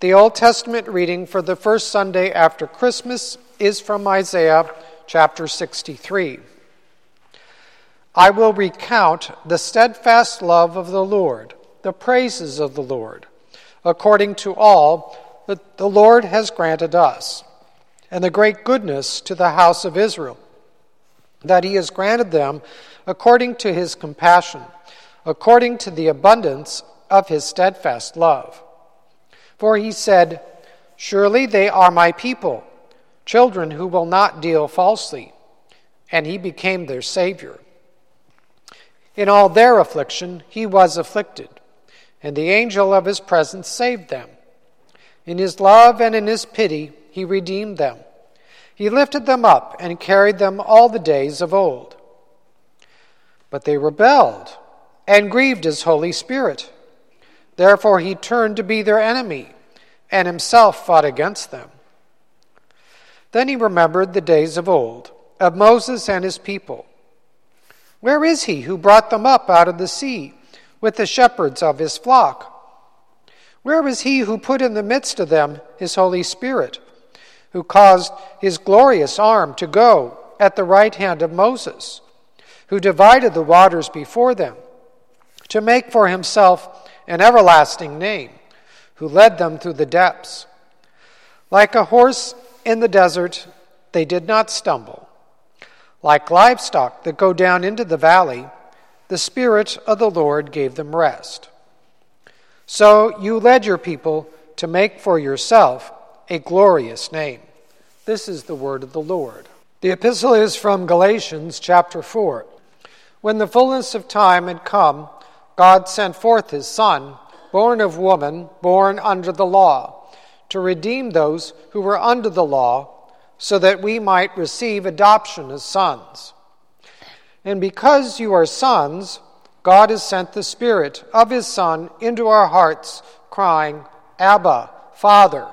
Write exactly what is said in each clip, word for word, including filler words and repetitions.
The Old Testament reading for the first Sunday after Christmas is from Isaiah chapter sixty-three. I will recount the steadfast love of the Lord, the praises of the Lord, according to all that the Lord has granted us, and the great goodness to the house of Israel, that he has granted them according to his compassion, according to the abundance of his steadfast love. For he said, surely they are my people, children who will not deal falsely, and he became their Savior. In all their affliction he was afflicted, and the angel of his presence saved them. In his love and in his pity he redeemed them. He lifted them up and carried them all the days of old. But they rebelled and grieved his Holy Spirit. Therefore he turned to be their enemy, and himself fought against them. Then he remembered the days of old, of Moses and his people. Where is he who brought them up out of the sea with the shepherds of his flock? Where is he who put in the midst of them his Holy Spirit, who caused his glorious arm to go at the right hand of Moses, who divided the waters before them, to make for himself an everlasting name, who led them through the depths? Like a horse in the desert, they did not stumble. Like livestock that go down into the valley, the Spirit of the Lord gave them rest. So you led your people to make for yourself a glorious name. This is the word of the Lord. The epistle is from Galatians chapter four. When the fullness of time had come, God sent forth his Son, born of woman, born under the law, to redeem those who were under the law, so that we might receive adoption as sons. And because you are sons, God has sent the Spirit of his Son into our hearts, crying, Abba, Father.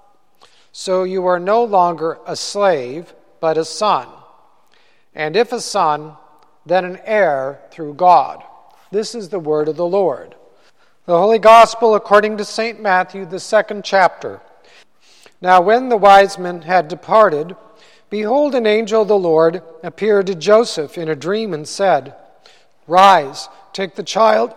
So you are no longer a slave, but a son. And if a son, then an heir through God. This is the word of the Lord. The Holy Gospel according to Saint Matthew, the second chapter. Now when the wise men had departed, behold, an angel of the Lord appeared to Joseph in a dream and said, Rise, take the child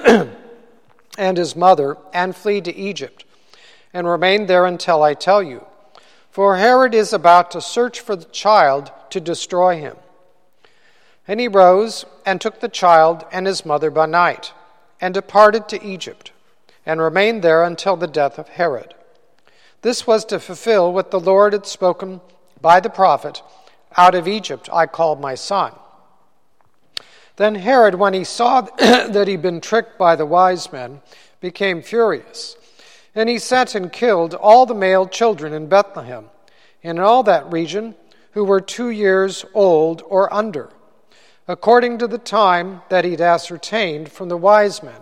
and his mother, and flee to Egypt, and remain there until I tell you. For Herod is about to search for the child to destroy him. And he rose and took the child and his mother by night, and departed to Egypt, and remained there until the death of Herod. This was to fulfill what the Lord had spoken by the prophet, Out of Egypt I called my son. Then Herod, when he saw that he'd been tricked by the wise men, became furious. And he sent and killed all the male children in Bethlehem, and in all that region, who were two years old or under, according to the time that he'd ascertained from the wise men.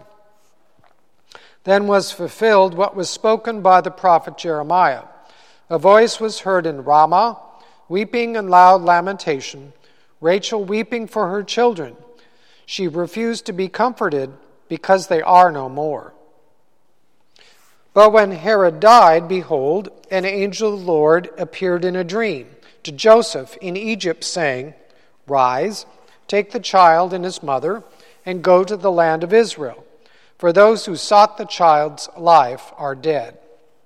Then was fulfilled what was spoken by the prophet Jeremiah. A voice was heard in Ramah, weeping and loud lamentation, Rachel weeping for her children. She refused to be comforted because they are no more. But when Herod died, behold, an angel of the Lord appeared in a dream to Joseph in Egypt, saying, Rise, take the child and his mother, and go to the land of Israel, for those who sought the child's life are dead.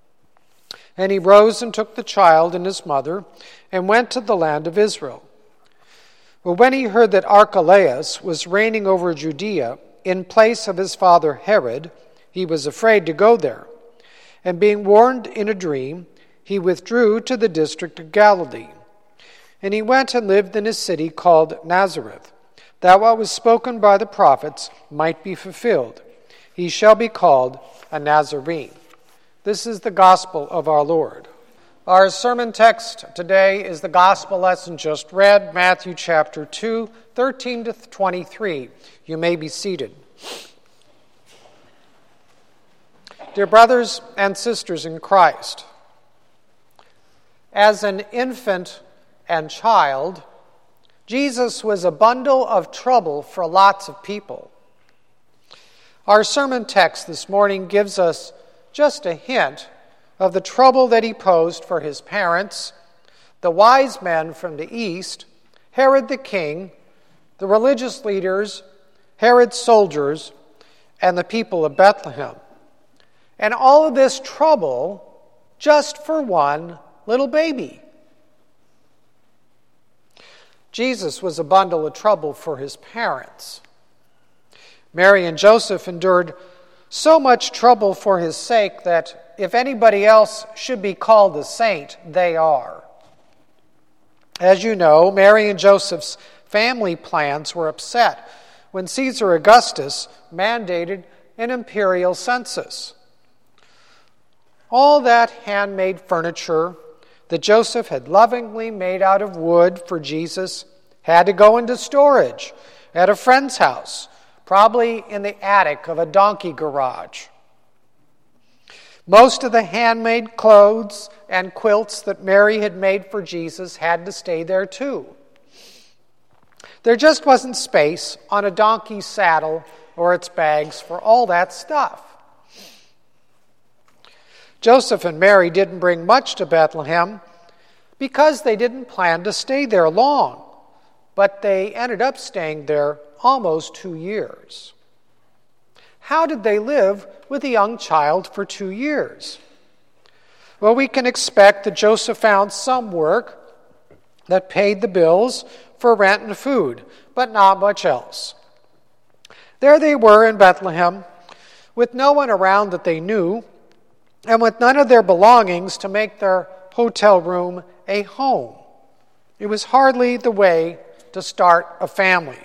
And he rose and took the child and his mother, and went to the land of Israel. But when he heard that Archelaus was reigning over Judea in place of his father Herod, he was afraid to go there. And being warned in a dream, he withdrew to the district of Galilee. And he went and lived in a city called Nazareth, that what was spoken by the prophets might be fulfilled. He shall be called a Nazarene. This is the gospel of our Lord. Our sermon text today is the gospel lesson just read, Matthew chapter two, thirteen to twenty-three. You may be seated. Dear brothers and sisters in Christ, as an infant and child, Jesus was a bundle of trouble for lots of people. Our sermon text this morning gives us just a hint of the trouble that he posed for his parents, the wise men from the east, Herod the king, the religious leaders, Herod's soldiers, and the people of Bethlehem. And all of this trouble just for one little baby. Jesus was a bundle of trouble for his parents. Mary and Joseph endured so much trouble for his sake that if anybody else should be called a saint, they are. As you know, Mary and Joseph's family plans were upset when Caesar Augustus mandated an imperial census. All that handmade furniture that Joseph had lovingly made out of wood for Jesus had to go into storage at a friend's house, probably in the attic of a donkey garage. Most of the handmade clothes and quilts that Mary had made for Jesus had to stay there too. There just wasn't space on a donkey's saddle or its bags for all that stuff. Joseph and Mary didn't bring much to Bethlehem because they didn't plan to stay there long, but they ended up staying there almost two years. How did they live with a young child for two years? Well, we can expect that Joseph found some work that paid the bills for rent and food, but not much else. There they were in Bethlehem, with no one around that they knew, and with none of their belongings to make their hotel room a home. It was hardly the way to start a family.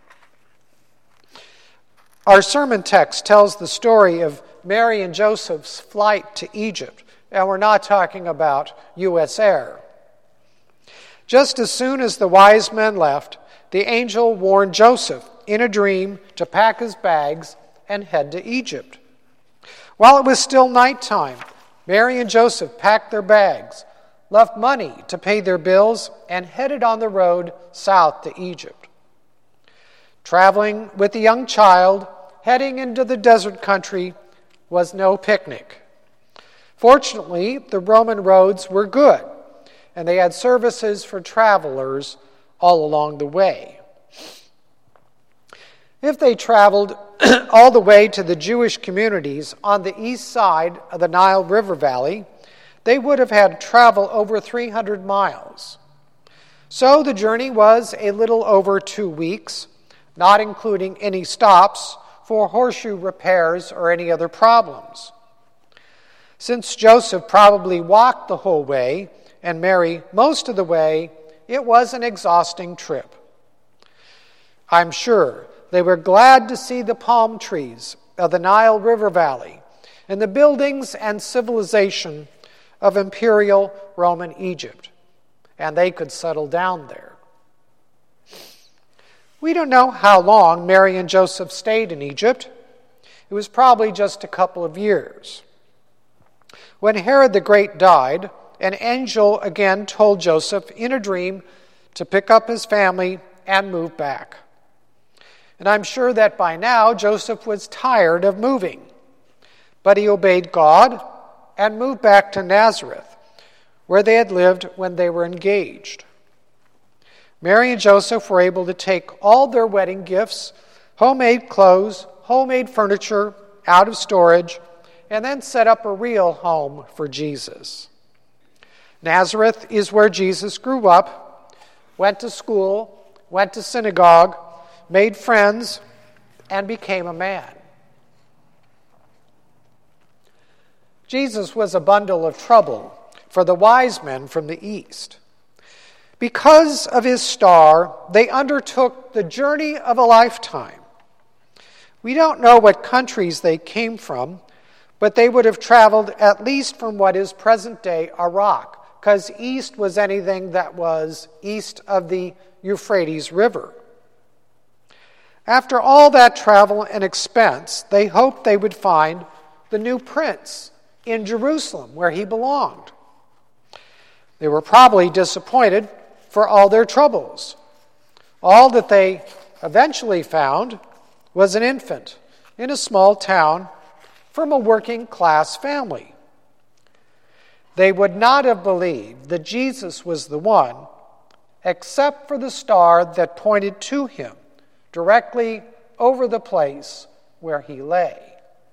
Our sermon text tells the story of Mary and Joseph's flight to Egypt, and we're not talking about U S Air. Just as soon as the wise men left, the angel warned Joseph in a dream to pack his bags and head to Egypt. While it was still nighttime, Mary and Joseph packed their bags, left money to pay their bills, and headed on the road south to Egypt. Traveling with a young child, heading into the desert country, was no picnic. Fortunately, the Roman roads were good, and they had services for travelers all along the way. If they traveled all the way to the Jewish communities on the east side of the Nile River Valley, they would have had to travel over three hundred miles. So the journey was a little over two weeks, not including any stops for horseshoe repairs or any other problems. Since Joseph probably walked the whole way and Mary most of the way, it was an exhausting trip. I'm sure they were glad to see the palm trees of the Nile River Valley and the buildings and civilization of imperial Roman Egypt, and they could settle down there. We don't know how long Mary and Joseph stayed in Egypt. It was probably just a couple of years. When Herod the Great died, an angel again told Joseph in a dream to pick up his family and move back. And I'm sure that by now Joseph was tired of moving, but he obeyed God and moved back to Nazareth, where they had lived when they were engaged. Mary and Joseph were able to take all their wedding gifts, homemade clothes, homemade furniture out of storage, and then set up a real home for Jesus. Nazareth is where Jesus grew up, went to school, went to synagogue, made friends, and became a man. Jesus was a bundle of trouble for the wise men from the east. Because of his star, they undertook the journey of a lifetime. We don't know what countries they came from, but they would have traveled at least from what is present-day Iraq, because east was anything that was east of the Euphrates River. After all that travel and expense, they hoped they would find the new prince in Jerusalem, where he belonged. They were probably disappointed for all their troubles. All that they eventually found was an infant in a small town from a working-class family. they would not have believed that Jesus was the one, except for the star that pointed to him directly over the place where he lay.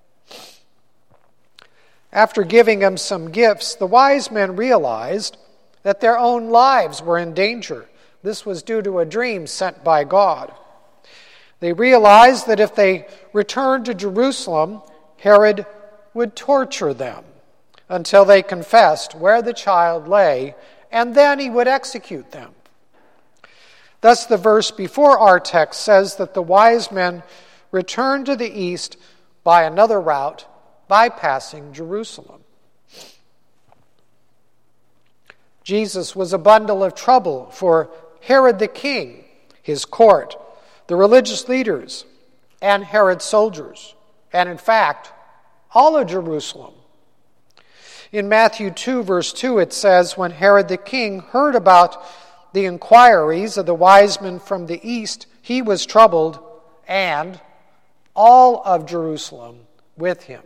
After giving him some gifts, the wise men realized that their own lives were in danger. This was due to a dream sent by God. They realized that if they returned to Jerusalem, Herod would torture them until they confessed where the child lay, and then he would execute them. Thus, the verse before our text says that the wise men returned to the east by another route, bypassing Jerusalem. Jesus was a bundle of trouble for Herod the king, his court, the religious leaders, and Herod's soldiers, and in fact, all of Jerusalem. In Matthew two, verse two, it says, when Herod the king heard about the inquiries of the wise men from the east, he was troubled, and all of Jerusalem with him.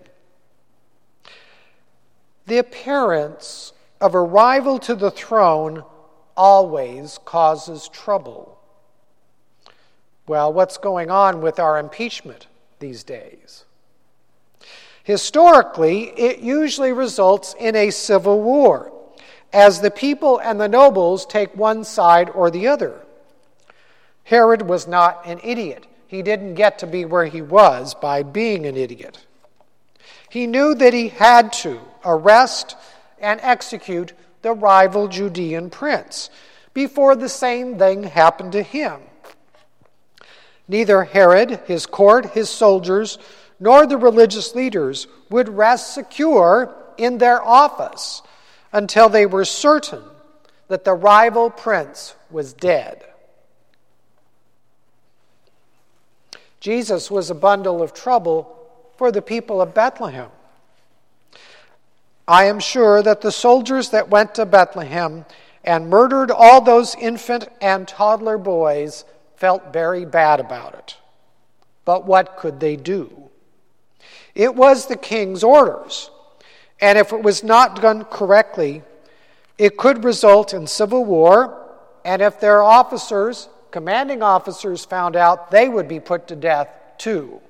The appearance of a rival to the throne always causes trouble. Well, what's going on with our impeachment these days? Historically, it usually results in a civil war, as the people and the nobles take one side or the other. Herod was not an idiot. He didn't get to be where he was by being an idiot. He knew that he had to arrest and execute the rival Judean prince before the same thing happened to him. Neither Herod, his court, his soldiers, nor the religious leaders would rest secure in their office until they were certain that the rival prince was dead. Jesus was a bundle of trouble for the people of Bethlehem. I am sure that the soldiers that went to Bethlehem and murdered all those infant and toddler boys felt very bad about it. But what could they do? It was the king's orders, and if it was not done correctly, it could result in civil war, and if their officers, commanding officers, found out, they would be put to death too.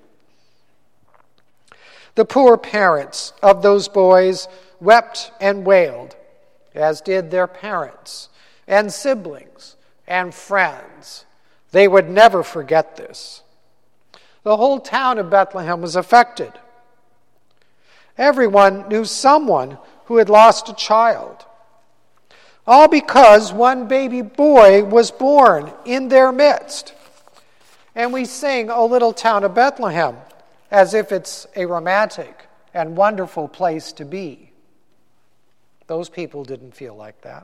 The poor parents of those boys wept and wailed, as did their parents and siblings and friends. They would never forget this. The whole town of Bethlehem was affected. Everyone knew someone who had lost a child. All because one baby boy was born in their midst. And we sing, O Little Town of Bethlehem, as if it's a romantic and wonderful place to be. Those people didn't feel like that.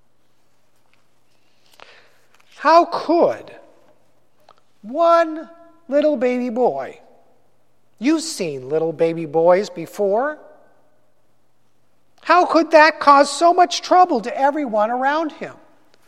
How could one little baby boy, you've seen little baby boys before, how could that cause so much trouble to everyone around him?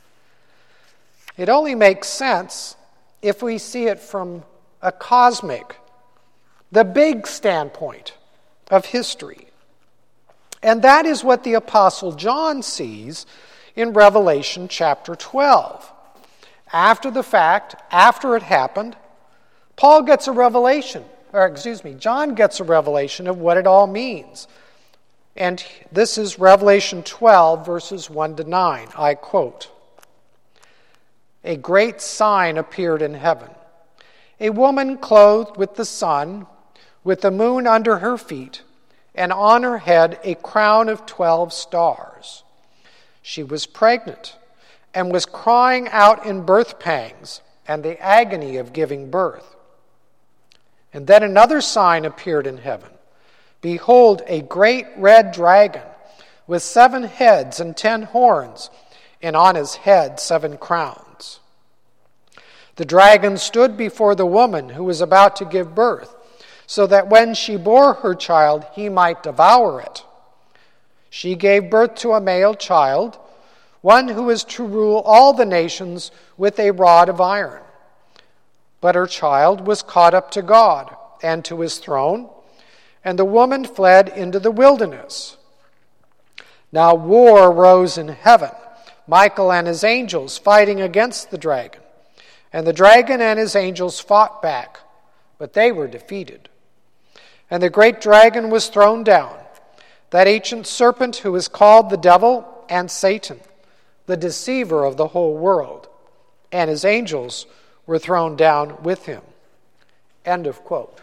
It only makes sense if we see it from a cosmic, the big standpoint of history. And that is what the Apostle John sees in Revelation chapter twelve. After the fact, after it happened, Paul gets a revelation, or excuse me, John gets a revelation of what it all means. And this is Revelation twelve, verses one to nine. I quote, "A great sign appeared in heaven. A woman clothed with the sun, with the moon under her feet, and on her head a crown of twelve stars. She was pregnant and was crying out in birth pangs and the agony of giving birth. And then another sign appeared in heaven. Behold, a great red dragon with seven heads and ten horns, and on his head seven crowns. The dragon stood before the woman who was about to give birth, so that when she bore her child, he might devour it. She gave birth to a male child, one who is to rule all the nations with a rod of iron. But her child was caught up to God and to his throne, and the woman fled into the wilderness. Now war rose in heaven, Michael and his angels fighting against the dragon. And the dragon and his angels fought back, but they were defeated. And the great dragon was thrown down, that ancient serpent who is called the devil and Satan, the deceiver of the whole world. And his angels were thrown down with him. End of quote.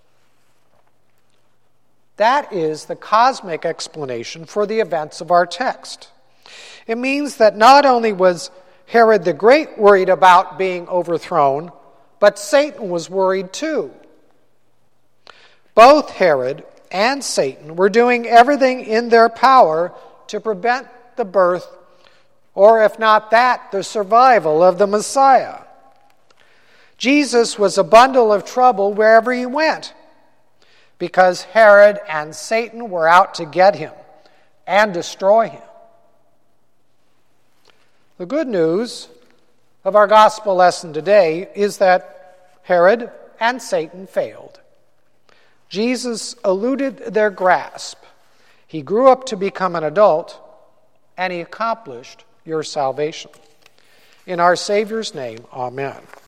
That is the cosmic explanation for the events of our text. It means that not only was Herod the Great worried about being overthrown, but Satan was worried too. Both Herod and Satan were doing everything in their power to prevent the birth, or if not that, the survival of the Messiah. Jesus was a bundle of trouble wherever he went, because Herod and Satan were out to get him and destroy him. The good news of our gospel lesson today is that Herod and Satan failed. Jesus eluded their grasp. He grew up to become an adult, and he accomplished your salvation. In our Savior's name, amen.